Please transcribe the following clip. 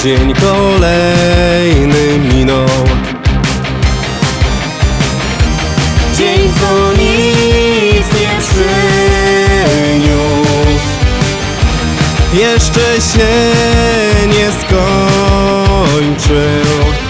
dzień kolejny minął. Dzień, co nic nie przyniósł, jeszcze się nie skończył.